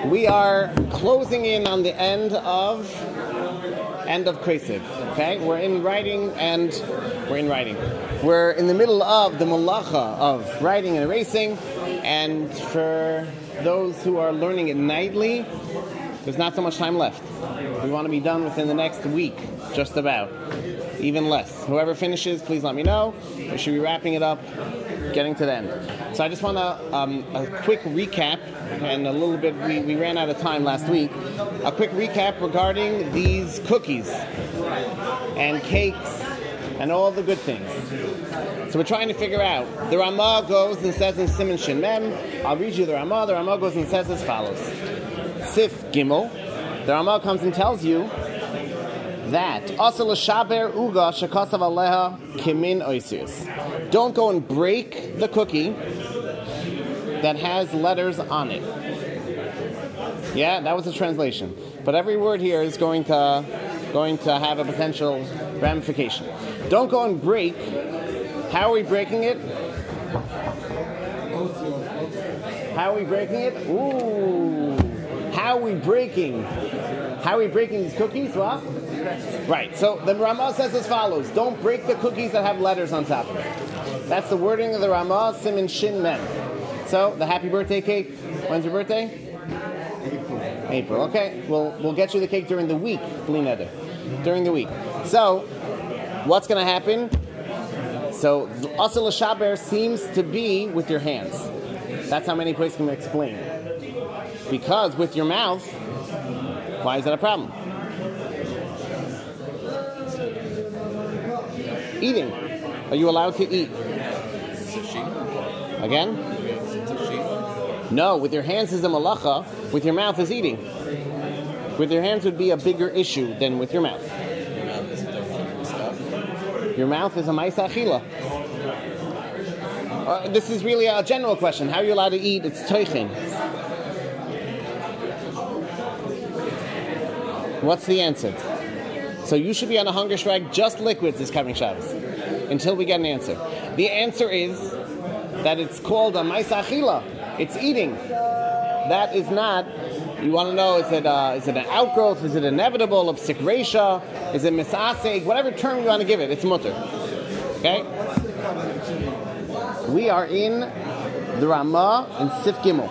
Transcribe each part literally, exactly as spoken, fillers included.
We are closing in on the end of end of Kresiv. Okay, we're in writing and we're in writing. We're in the middle of the malacha of writing and erasing, and for those who are learning it nightly, there's not so much time left. We want to be done within the next week, just about, even less. Whoever finishes, please let me know. We should be wrapping it up, getting to the end. So I just want to um, a quick recap, and a little bit. We, we ran out of time last week. A quick recap regarding these cookies and cakes and all the good things. So we're trying to figure out. The Ramah goes and says in Siman Shin Mem. I'll read you the Ramah. The Ramah goes and says as follows: Sif Gimel. The Ramah comes and tells you that Asal Shaber Uga Shekasav Aleha Kimin Oisius. Don't go and break the cookie that has letters on it. Yeah, that was the translation. But every word here is going to going to have a potential ramification. Don't go and break. How are we breaking it? How are we breaking it? Ooh. How are we breaking? How are we breaking these cookies? What? Right. So the Ramah says as follows: don't break the cookies that have letters on top of it. That's the wording of the Ramah, Siman Shin Mem. So the happy birthday cake. When's your birthday? April. April. Okay. We'll we'll get you the cake during the week, Blineder. During the week. So what's going to happen? So Asal Shaber seems to be with your hands. That's how many places can explain. Because with your mouth, why is that a problem? Eating. Are you allowed to eat? Again? No, with your hands is a malacha, with your mouth is eating. With your hands would be a bigger issue than with your mouth. Your mouth is a ma'aseh achila. Uh, this is really a general question. How are you allowed to eat? It's toichin. What's the answer? So you should be on a hunger strike, just liquids this coming Shabbos, until we get an answer. The answer is that it's called a ma'aseh achila. It's eating. That is not. You want to know, is it uh, is it an outgrowth? Is it inevitable? A psik reisha? Is it misaseg? Whatever term you want to give it, it's mutter. Okay? We are in the Ramah and Sif Gimel.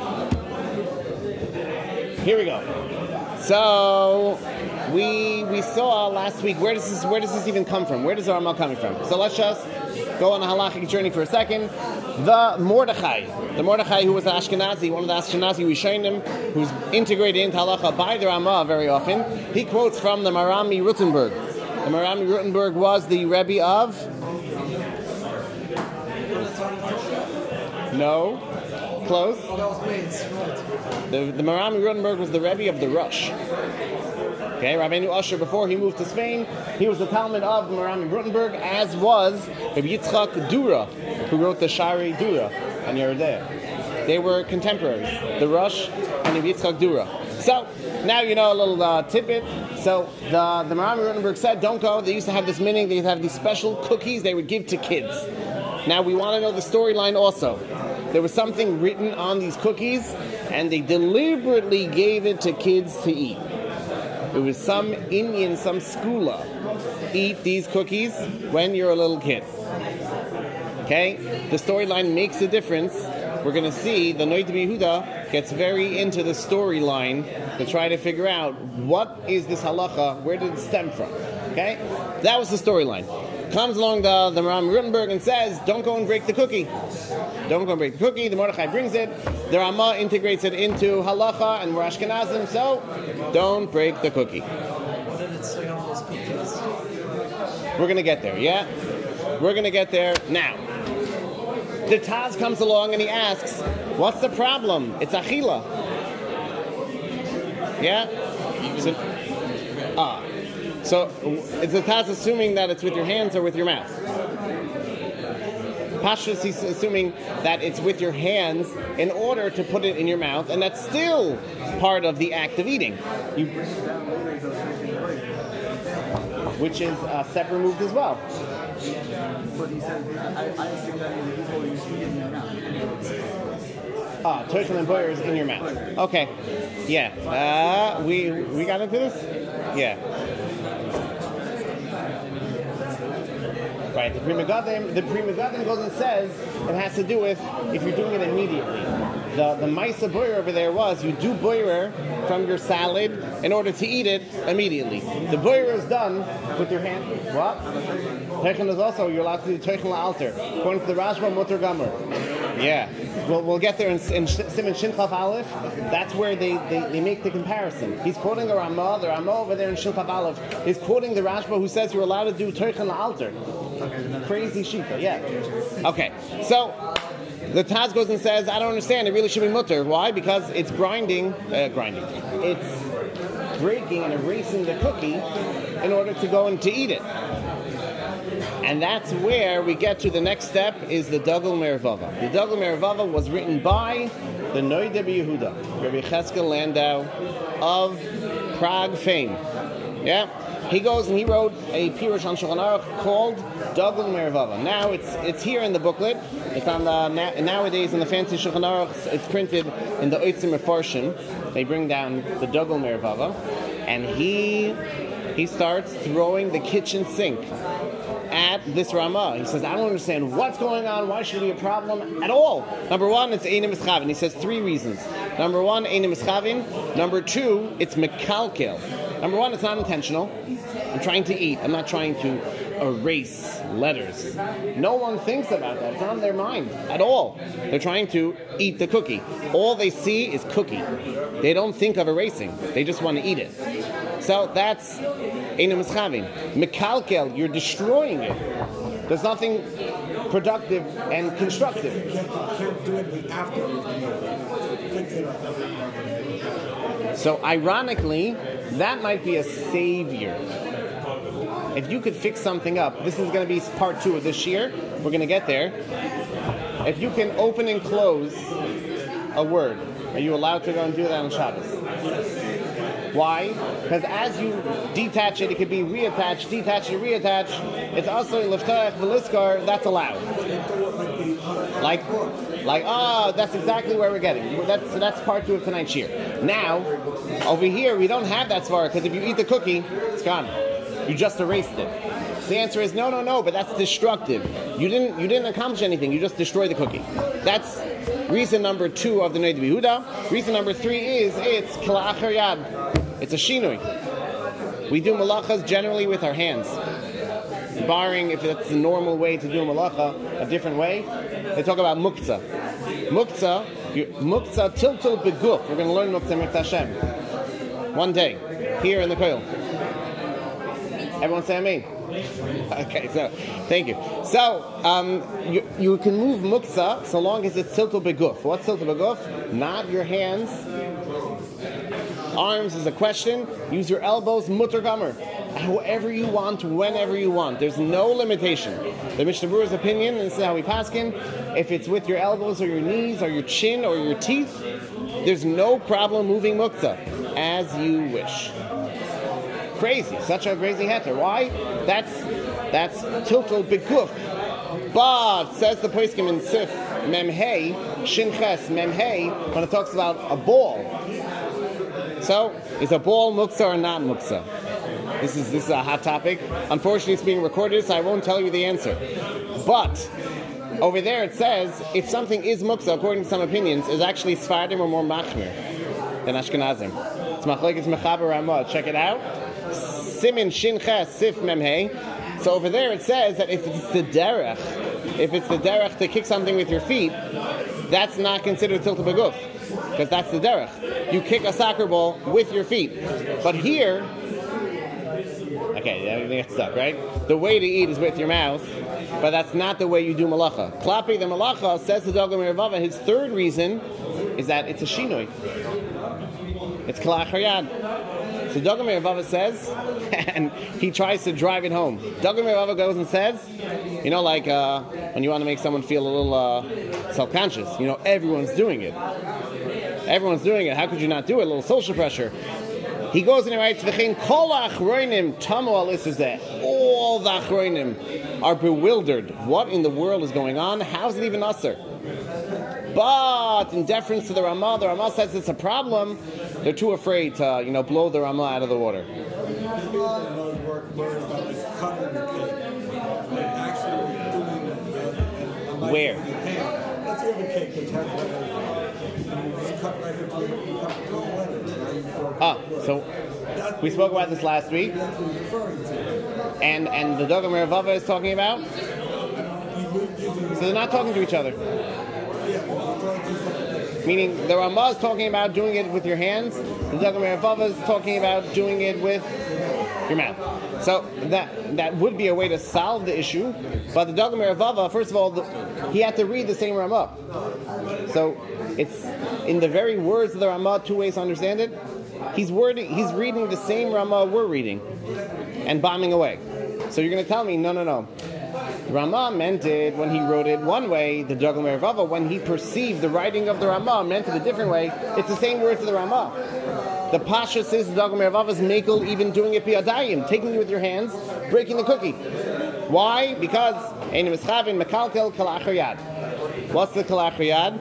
Here we go. So we we saw last week, where does this where does this even come from? Where does the Ramah coming from? So let's just go on a halachic journey for a second. The Mordechai, the Mordechai who was an Ashkenazi, one of the Ashkenazi Rishonim, who's integrated into halacha by the Ramah very often, he quotes from the Marami Rutenberg. The Marami Rutenberg was the Rebbe of... No? Close? The, the Marami Rutenberg was the Rebbe of the Rush. Okay, Rabbeinu Usher, before he moved to Spain, he was the Talmud of the Marami Rutenberg, as was Rabbi Yitzchak Dura, who wrote the Shari Dura, and you're there. They were contemporaries, the Rush and Rabbi Yitzchak Dura. So, now you know a little uh, tidbit. So, the, the Marami Rutenberg said, don't go. They used to have this meaning, they used to have these special cookies they would give to kids. Now, we want to know the storyline also. There was something written on these cookies, and they deliberately gave it to kids to eat. It was some Indian, some skula. Eat these cookies when you're a little kid. Okay? The storyline makes a difference. We're going to see the Noid Yehuda gets very into the storyline to try to figure out what is this halacha, where did it stem from. Okay? That was the storyline. Comes along the, the Ram Rutenberg and says, don't go and break the cookie. Don't go and break the cookie. The Mordechai brings it. The Ramah integrates it into halacha, and we're Ashkenazim, so don't break the cookie. What did it say on those cookies? We're going to get there, yeah? We're going to get there now. The Taz comes along and he asks, what's the problem? It's achila. Yeah? So, ah. So, is the Taz assuming that it's with your hands or with your mouth? Pashtus, he's assuming that it's with your hands in order to put it in your mouth, and that's still part of the act of eating. You, which is uh, step removed as well. But he said, I, I assume that before you speak in your mouth. Ah, Teichel and boyer is in your mouth. Okay. Yeah. Uh, we we got into this? Yeah. Right. The Pri Megadim, the Pri Megadim goes and says it has to do with if you're doing it immediately. The the Maisa boyer over there was you do boyer from your salad in order to eat it immediately. The boyer is done with your hand. What? Teichel is also you're allowed to do Teichel altar according to the Rashba Mutter Gomer. Yeah. We'll, we'll get there in, in Siman Shin Chaf Aleph. That's where they, they, they make the comparison. He's quoting the Ramah. The Ramah over there in Shin Chaf Aleph is quoting the Rashba who says you're allowed to do Teichel altar. Crazy shita, yeah. Okay, so the Taz goes and says, I don't understand, it really should be mutter. Why? Because it's grinding, uh, grinding. It's breaking and erasing the cookie in order to go and to eat it. And that's where we get to the next step, is the Dugel Mervava. The Dugel Mervava was written by the Noida B'Yehuda, Rabbi Cheskel Landau of Prague fame. Yeah? He goes and he wrote a Pirush on Shulchan Aruch called Dugel Mervava. Now it's it's here in the booklet. It's on the na- nowadays in the fancy Shulchan Aruch. It's printed in the Oitzim Mefarshim. They bring down the Dugel Mervava, and he he starts throwing the kitchen sink at this Ramah. He says, I don't understand what's going on. Why should it be a problem at all? Number one, it's Einim Eschavin. He says three reasons. Number one, Einim Eschavin. Number two, it's Mekalkel. Number one, it's not intentional. I'm trying to eat. I'm not trying to erase letters. No one thinks about that. It's not on their mind at all. They're trying to eat the cookie. All they see is cookie. They don't think of erasing. They just want to eat it. So that's Einam Eschavin. Mekalkel, you're destroying it. There's nothing productive and constructive. You can't do it afterwards. Fix it up. So ironically, that might be a savior. If you could fix something up, this is going to be part two of this year. We're going to get there. If you can open and close a word, are you allowed to go and do that on Shabbos? Why? Because as you detach it, it could be reattached, detach and reattach. It's also Liftach Veliskar, that's allowed. Like, like, oh, that's exactly where we're getting. That's so that's part two of tonight's year. Now, over here, we don't have that svara, because if you eat the cookie, it's gone. You just erased it. So the answer is no, no, no, but that's destructive. You didn't you didn't accomplish anything, you just destroyed the cookie. That's reason number two of the Noida B'Yehuda. Reason number three is it's K'la'achar Yad. It's a shinui. We do malachas generally with our hands. Barring if it's the normal way to do a malacha, a different way. They talk about muktzah. Muktzah, muktzah tiltul beguf. We're going to learn muktzah mit Hashem. One day, here in the koil. Everyone say amen. Okay, so thank you. So um, you, you can move muktzah so long as it's tiltul beguf. What's tiltul beguf? Not your hands. Arms is a question. Use your elbows, mutter gomer. However you want, whenever you want. There's no limitation. The Mishnah Berurah's opinion, and this is how we paskin, if it's with your elbows or your knees or your chin or your teeth, there's no problem moving muktzah as you wish. Crazy. Such a crazy heter. Why? That's that's tiltul beguf. But, says the poskim in Sif, memhei, shinches, memhei, when it talks about a ball. So, is a ball muktzah or not muktzah? This is this is a hot topic. Unfortunately, it's being recorded, so I won't tell you the answer. But over there it says if something is muktzah, according to some opinions, is actually Sfardim or more machmir than Ashkenazim. It's machlekes mechaber Ramah. Check it out. Simin shin ches sif memhei. So over there it says that if it's the derech, if it's the derech to kick something with your feet, that's not considered tiltul beguf. Because that's the derech. You kick a soccer ball with your feet. But here, okay, everything gets stuck, right? The way to eat is with your mouth, but that's not the way you do malacha. Klapi the malacha, says the Dugel Mervava, his third reason is that it's a shinoi. It's K'la'achar Yad. So Dugel Mervava says, and he tries to drive it home. Dugel Mervava goes and says, you know, like uh, when you want to make someone feel a little uh, self-conscious, you know, everyone's doing it. Everyone's doing it. How could you not do it? A little social pressure. He goes and he writes, V'chein kol ha'achroinim tamu alisuzeh. All the achroinim are bewildered. What in the world is going on? How is it even usher? But in deference to the Ramah, the Ramah says it's a problem. They're too afraid to, you know, blow the Ramah out of the water. People that know work worried about like cutting the cake, like actually doing a, a knife Where? with your hand. Let's say you have a cake which has like a, and you just cut right into it, you cut throw it in, now you throw it. Ah, so That's we what spoke about this last week, That's what you're referring to. and and the Dogam Ravava is talking about. You would give them- So they're not talking to each other. Yeah, well, you're trying to do something. Meaning the Ramah is talking about doing it with your hands. The Dogam Ravava is talking about doing it with your mouth. So that that would be a way to solve the issue. But the Dogam Ravava, first of all, the, he had to read the same Ramah. So it's in the very words of the Ramah, two ways to understand it. He's wording, he's reading the same Ramah we're reading, and bombing away. So you're going to tell me, no, no, no. Ramah meant it when he wrote it one way. The Dogam Ravava, when he perceived the writing of the Ramah, meant it a different way. It's the same words of the Ramah. The Pasha says the Dogam Ravava's makel, even doing it biyadayim, taking it with your hands, breaking the cookie. Why? Because ein mischavin mekalkel kal achar yad. What's the kal achar yad?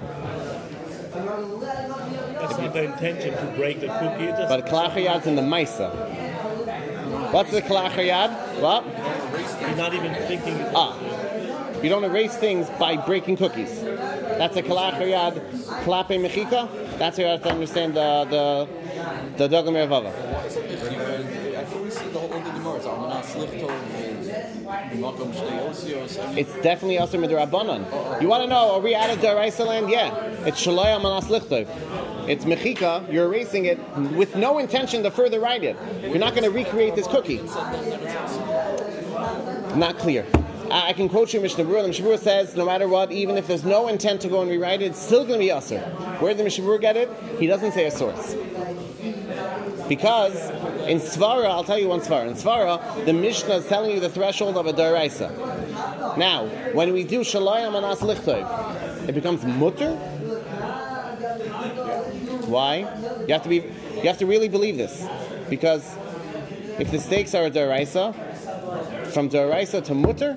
That's with the intention to break the cookie. Just But kal achar yad's in the Maisa. What's the kal achar yad? What? you're not even thinking. Ah, you don't erase things by breaking cookies. That's a kal achar yad klape mechika. That's how you have to understand the the the Dogam Ravava. I think we see the whole of the Gemara. It's Almanas Lichtov, Makom Shtei Osios. It's definitely also midrabanan. You want to know, are we out of Daraisa land? Yeah. It's Shalai Almanas Lichtov. It's mechika. You're erasing it with no intention to further write it. You're not going to recreate this cookie. Not clear. I I can quote you Mishnah Berurah. The Mishnah Berurah says, no matter what, even if there's no intent to go and rewrite it, it's still going to be asur. Where did the Mishnah Berurah get it? He doesn't say a source. Because in Svara, I'll tell you one Svara. In Svara, the Mishnah is telling you the threshold of a Daraisa. Now, when we do Shalai Amanas Lichtov, it becomes mutter. Why? You have to be. You have to really believe this, because if the stakes are a Daraisa, from Daraisa to mutter,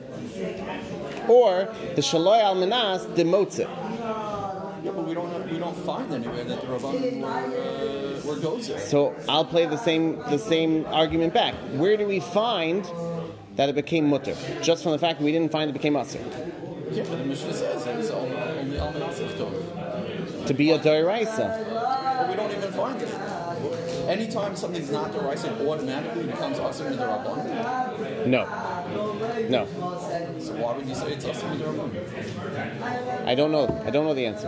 or the Shaloi Al Manas demotes it. Yeah, but we don't have, we don't find anywhere that the Rabbanim were, uh, were gozer. So I'll play the same the same argument back. Where do we find that it became mutter? Just from the fact that we didn't find it became asur. Yeah, but the Mishnah says it is only only Almanas Lichtov. To be a Daraisa. But we don't even find it. Anytime something's not the rice, it automatically becomes Asr in the Rabban. No. No. So why would you say it's Asr in the Rabban? I don't know. I don't know the answer.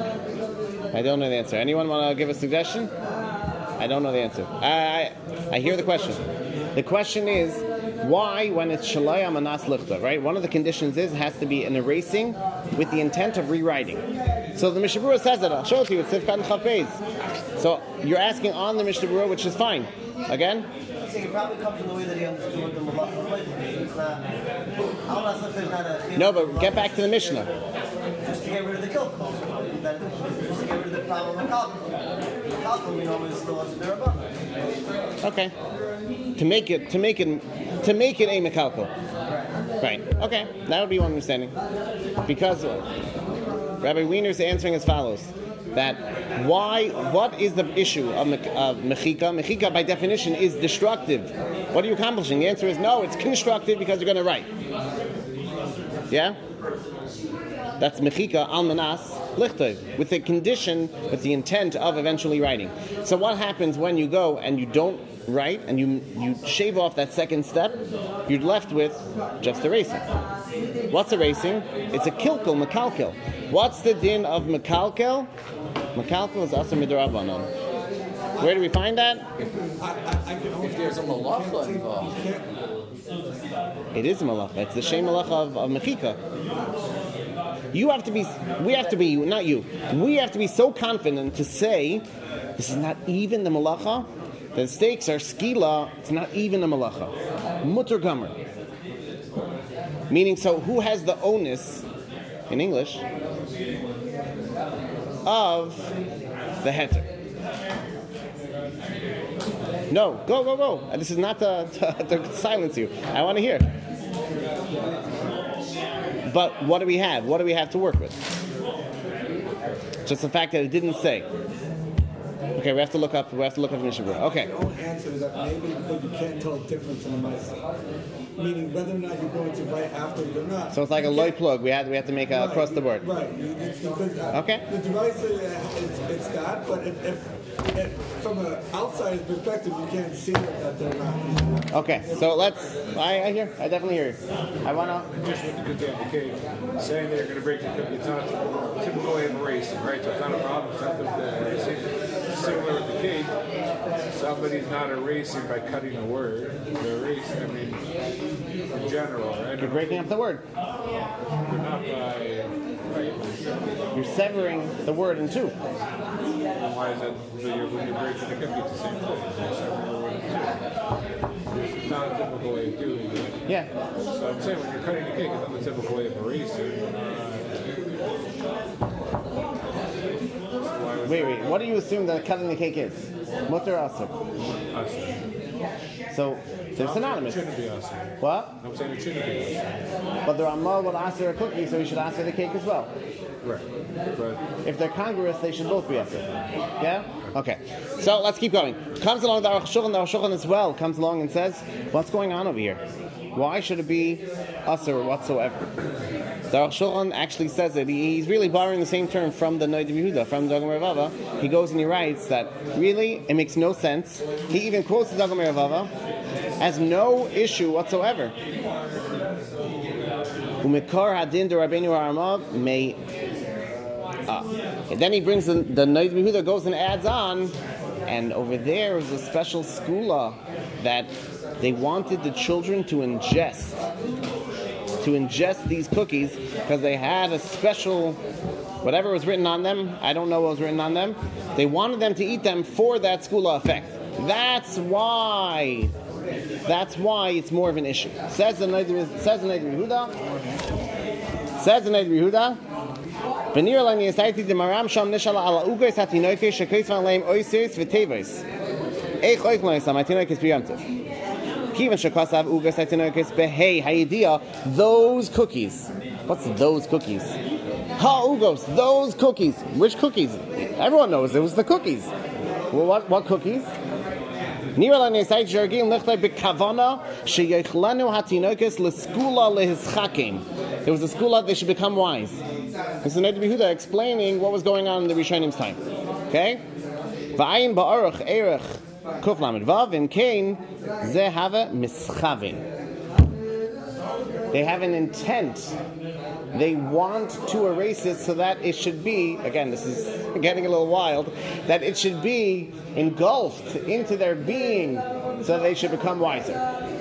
I don't know the answer. Anyone want to give a suggestion? I don't know the answer. I I, I hear the question. The question is, why, when it's Shalai Amanas Lichta, right? One of the conditions is it has to be an erasing with the intent of rewriting. So the Mishnah Berurah says that. I'll show it to you. It's Sifkat and Chafez. So you're asking on the Mishnah Berurah, which is fine. Again? It probably comes in the way that he understood the Malacha. It's not. How much is not a. No, but get back to the Mishnah. Just to get rid of the kill code. Just to get rid of the problem of Kalkul. Kalkul, we know, is still under the Rabban. Okay. To make it, to make it, to make it a mekalkal. Right. Okay. That would be one understanding. Because Rabbi Wiener's answering as follows: that why, what is the issue of, me, of mechika? Mechika, by definition, is destructive. What are you accomplishing? The answer is no. It's constructive because you're going to write. Yeah. That's mechika al manas lichtov, with the condition, with the intent of eventually writing. So what happens when you go and you don't write and you you shave off that second step? You're left with just erasing. What's erasing? It's a kilkel, mekalkel. What's the din of mekalkel? Mekalkel is asur midrabanan. Where do we find that? If there's a malacha involved. It is a malacha. It's the shem malacha of, of mechika. You have to be, we have to be, not you, we have to be so confident to say, this is not even the malacha, the stakes are skila, it's not even a malacha. Mutter gomer. Meaning, so who has the onus, in English, of the heter? No, go, go, go. This is not to, to, to silence you. I want to hear. But what do we have? What do we have to work with? Just the fact that it didn't say. Okay, we have to look up. We have to look up the Mishnah Berurah. Okay. The only answer is that maybe because you can't tell the difference in the Maisa. Meaning whether or not you're going to write after it or not. So it's like a loy plug. We had we have to make a Right, across the board. Right. It's because uh, Okay. the device uh, it's, it's that, but if, if, if from an outsider's perspective you can't see it that they're not. Okay, so let's. I, I hear. I definitely hear you. I wanna. Just with the good day cake, saying that you're going to break the cookie, it's not a typical way of erasing, right? So it's not a problem, it's not the erasing. Similar with the cake, somebody's not erasing by cutting a word. They're erasing, I mean, in general, right? You're breaking up the word. They're not by, right? You're severing the word in two. And why is that? So you're, when you're breaking the cookie, it's the same thing. You're severing the word in two. It's not a typical way of doing it. Yeah. So I'm saying when you're cutting the cake, it's not the typical way of erasing. Uh, Wait, wait. What do you assume that cutting the cake is? Mutter or asur? Asur. So they're It synonymous. shouldn't be asur. What? I'm saying it shouldn't be asur. But the Ramah will answer a cookie, so he should answer the cake as well. Right. But If they're congruous, they should both be asur. Yeah? Okay. So let's keep going. Comes along the Aruch Shulchan, the Aruch Shulchan as well comes along and says, what's going on over here? Why should it be asur whatsoever? The Aruch Shulchan actually says it. He, he's really borrowing the same term from the Noid Yehuda, from Dagam Rava. He goes and he writes that really it makes no sense. He even quotes the Dagam Rava as no issue whatsoever. Umikar hadin de Rabbeinu Aramav may. Ah. And then he brings the, the Noid Yehuda goes and adds on, and over there is a special skula that they wanted the children to ingest. To ingest these cookies because they had a special, whatever was written on them, I don't know what was written on them, they wanted them to eat them for that skula effect. That's why, that's why it's more of an issue. Says the Noid says the Noid Yehuda, says the Noid Yehuda, V'nir lani yisayti d'maram sham nishala ala ugos hatinoike shekois van leim oiseis v'tevois. Eich oich loisam hatinoikes b'yomtiv. Those cookies. What's those cookies? Ha ugos, those cookies. Which cookies? Everyone knows it was the cookies. Well, what what cookies? There was a skula they should become wise. This is Noid Yehuda explaining what was going on in the Rishonim's time. Okay? V'ayin ba'aruch erech Kuf Lamed Vav in Cain, they have a mischavin. They have an intent. They want to erase it so that it should be, again, this is getting a little wild, that it should be engulfed into their being so that they should become wiser.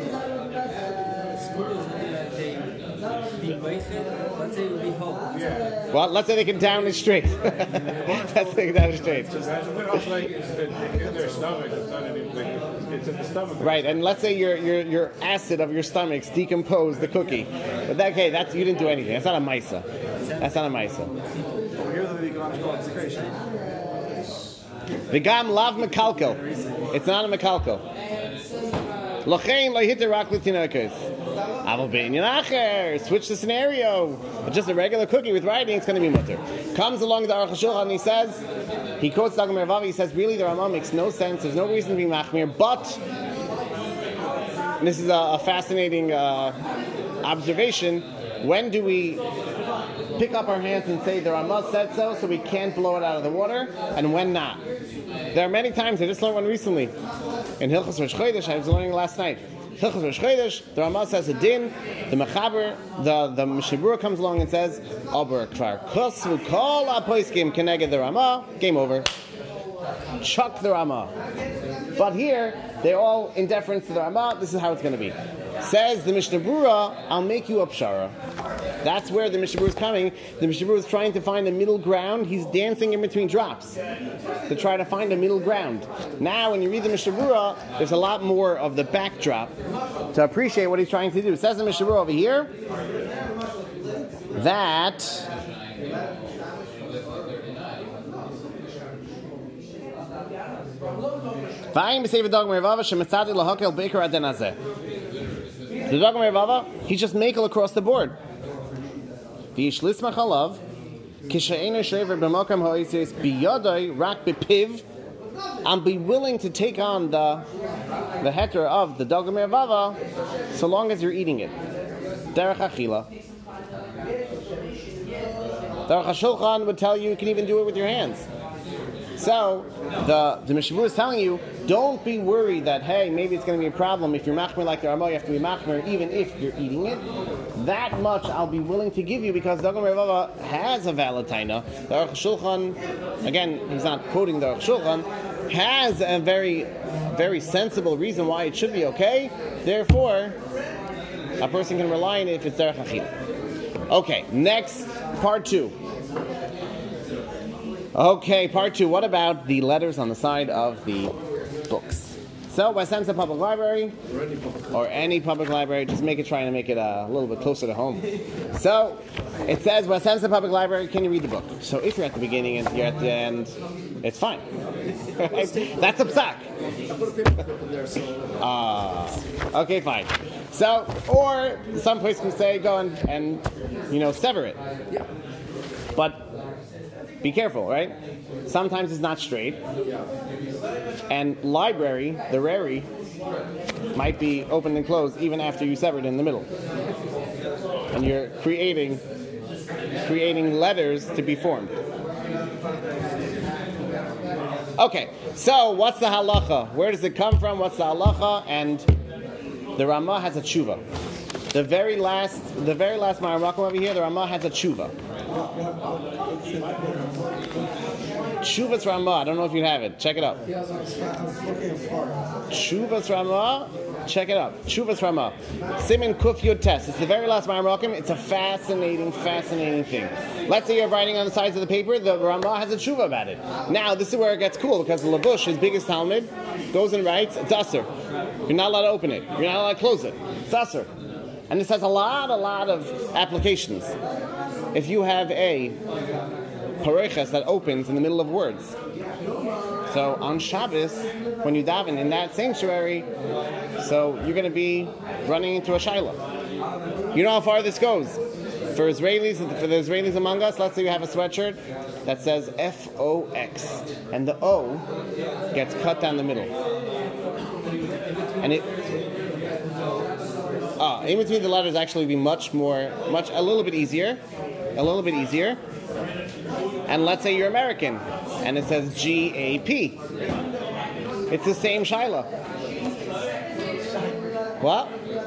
Well, let's say they can down it straight. Let's say they can down it straight. also like it's in their stomach. It's not anything. It's in the stomach. Right, and let's say your your your acid of your stomachs decomposed the cookie. But that, okay, that's you didn't do anything. That's not a maisa. That's not a maisa. Over here, the economic consecration. The gam lav mekalkel. It's not a mekalkel. Lochein lo hitter rak l'tinokos. Switch the scenario. Just a regular cookie with writing, it's going to be mutter. Comes along the Aruch Shulchan and he says, he quotes Dagam Rava, he says, really the Ramah makes no sense, there's no reason to be machmir, but, and this is a, a fascinating uh, observation, when do we pick up our hands and say the Ramah said so, so we can't blow it out of the water, and when not? There are many times, I just learned one recently, in Hilchos Rosh Chodesh, I was learning last night, Hilchos Rosh Chodesh, the Ramah says a din, the Mechaber, the, the Mishnah Berurah comes along and says, Aber kvar kosvu kol ha-poskim keneged the Ramah, game over. Chuck the Ramah. But here, they're all in deference to the Ramah, this is how it's going to be. Says the Mishnah Berurah, I'll make you a pshara. That's where the Mishnah Berurah is coming. The Mishnah Berurah is trying to find a middle ground. He's dancing in between drops to try to find a middle ground. Now, when you read the Mishnah Berurah, there's a lot more of the backdrop to appreciate what he's trying to do. It says in Mishnah Berurah over here that the Dagam Rava, he's just makel across the board. The Yishlis Machalav, Kishaina shever b'makam ha'oisis biyadai rak b'piv. And be willing to take on the the heter of the dagam mervava, so long as you're eating it. Derech achila. Derech HaShulchan would tell you you can even do it with your hands. So the the Mishnah Berurah is telling you, don't be worried that hey, maybe it's going to be a problem if you're machmer like the Ramah. You have to be machmer even if you're eating it. That much I'll be willing to give you because Dagam Mervava has a valid taina. The Aruch Shulchan, again, he's not quoting the Aruch Shulchan, has a very, very sensible reason why it should be okay. Therefore, a person can rely on it if it's derech achila. Okay, next, part two. Okay, part two. What about the letters on the side of the books? So, Westminster Public Library, or any public library, just make it, trying to make it uh, a little bit closer to home. So, it says Westminster Public Library, can you read the book? So, if you're at the beginning and you're at the end, it's fine. That's a psak. Uh, okay, fine. So, or some place can say, go and, and, you know, sever it. But be careful, right? Sometimes it's not straight. And library, the rary, might be open and closed even after you sever it in the middle. And you're creating creating letters to be formed. Okay, so what's the halacha? Where does it come from? What's the halacha? And the Ramah has a tshuva. The very last, the very last Ma'aramakam over here, the Ramah has a tshuva. Shuvas Ramah. I don't know if you have it. Check it out. Shuvas Ramah. Check it out. Shuvas Ramah. Simin Kuf Yud Tes. It's the very last Ma'arakim. It's a fascinating, fascinating thing. Let's say you're writing on the sides of the paper. The Ramah has a tshuva about it. Now, this is where it gets cool because the Lavush, his biggest Talmud, goes and writes, it's Asr. You're not allowed to open it. You're not allowed to close it. It's Asr. And this has a lot, a lot of applications. If you have a pareches that opens in the middle of words. So on Shabbos, when you daven in that sanctuary, so you're going to be running into a shaila. You know how far this goes? For Israelis, for the Israelis among us, let's say you have a sweatshirt that says F O X, and the O gets cut down the middle. And it, ah, in between the letters actually be much more, much, a little bit easier, a little bit easier. And let's say you're American, and it says G A P. It's the same shaila. What?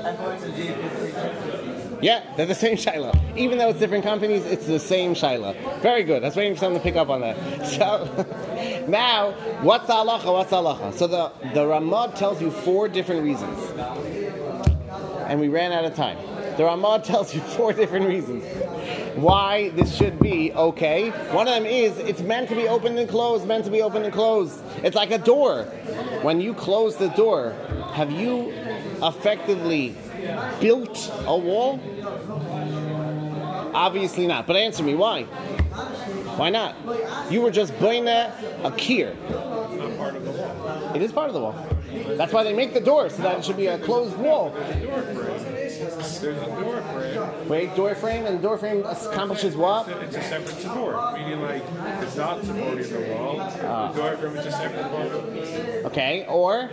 Yeah, they're the same shaila. Even though it's different companies, it's the same shaila. Very good. I was waiting for someone to pick up on that. So, now, what's the halacha? What's the halacha? So the, the Ramah tells you four different reasons. And we ran out of time. The Ramah tells you four different reasons why this should be okay. One of them is it's meant to be opened and closed, meant to be opened and closed. It's like a door. When you close the door, have you effectively built a wall? Obviously not. But answer me, why? Why not? You were just buying a kier. Not part of the wall. It is part of the wall. That's why they make the door, so that it should be a closed wall. There's a door frame. Wait, door frame, and door frame accomplishes what? It's a separate support, meaning like it's not supporting the wall. Uh, the door frame is a separate part of it. Okay, or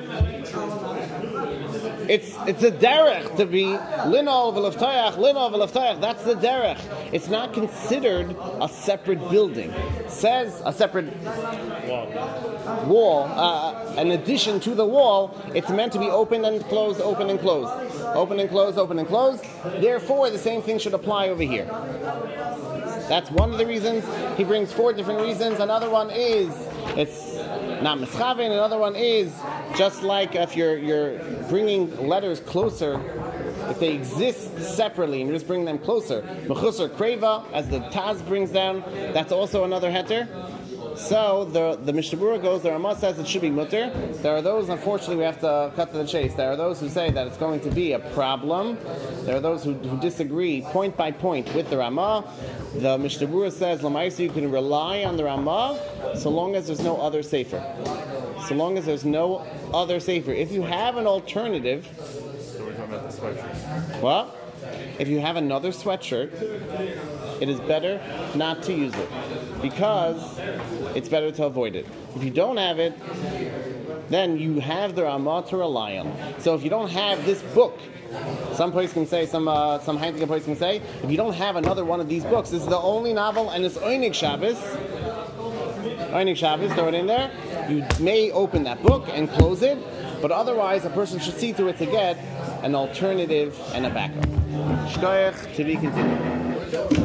it's it's a derech to be linol v'leftayach, linol v'leftayach. That's the derech. It's not considered a separate building. It says a separate Wall. wall, uh, in addition to the wall, it's meant to be open and closed, open and closed, open and closed, open and closed. Therefore, the same thing should apply over here. That's one of the reasons. He brings four different reasons. Another one is it's not mischaven. Another one is just like if you're you're bringing letters closer. If they exist separately and you just bring them closer, mechusar kreva, as the Taz brings down, that's also another heter. So the the Mishnah Berurah goes, the Ramah says it should be mutter. There are those, unfortunately, we have to cut to the chase. There are those who say that it's going to be a problem. There are those who, who disagree point by point with the Ramah. The Mishnah Berurah says, Lamaisa, you can rely on the Ramah so long as there's no other sefer. So long as there's no other sefer. If you have an alternative, So we're talking about the sweatshirt. well, if you have another sweatshirt it is better not to use it because it's better to avoid it. If you don't have it, then you have the Ramah to rely on. So if you don't have this book, some place can say, some uh, some Heineken place can say, if you don't have another one of these books, this is the only novel and it's Oinig Shabbos, Oinig Shabbos, throw it in there, you may open that book and close it, but otherwise a person should see through it to get an alternative and a backup. Shkoyach, to be continued.